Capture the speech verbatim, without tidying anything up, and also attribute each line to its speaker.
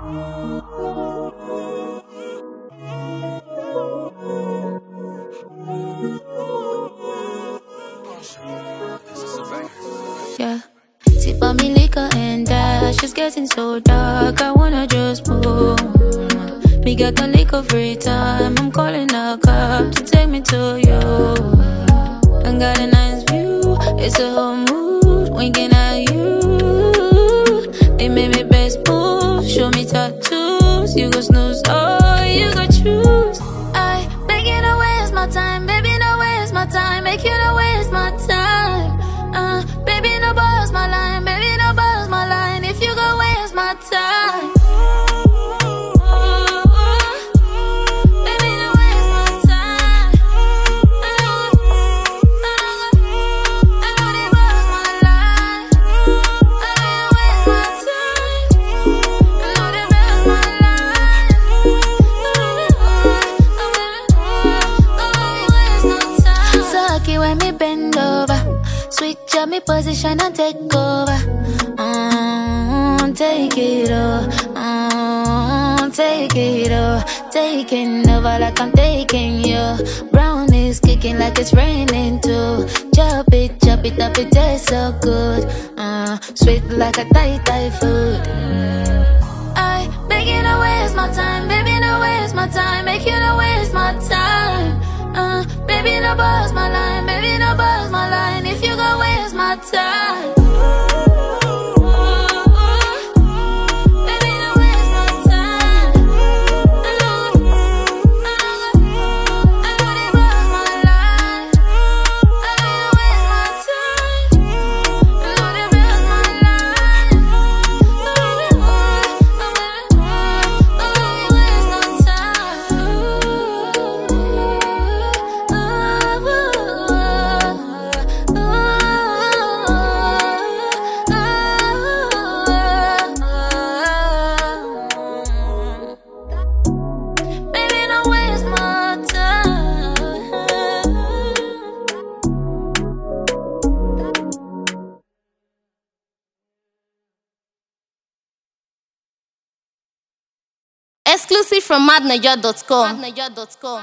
Speaker 1: Yeah. Tip on me liquor and dash. It's getting so dark, I wanna just move. We got the liquor free time. I'm calling a cab to take me to you. I got a nice view, it's a whole mood. Winking at you. They made me best move. Show me tattoos. You go snooze, oh, you go choose. I beg you to waste my time, baby, no waste my time. Make you no waste my time. Uh, baby, no buzz my line, baby, no buzz my line. If you go waste my time. When me bend over, switch up me position and take over. Mm, take it over, mm, take it over, taking over like I'm taking you. Brown is kicking like it's raining too. Chop it, chop it up, it tastes so good. Uh, sweet like a Thai Thai food. I beg you to waste my time, baby, no waste my time. Make you no waste my time. Uh, baby, no buzz my line, baby, no buzz my line. If you go waste my time.
Speaker 2: Exclusive from madniger dot com.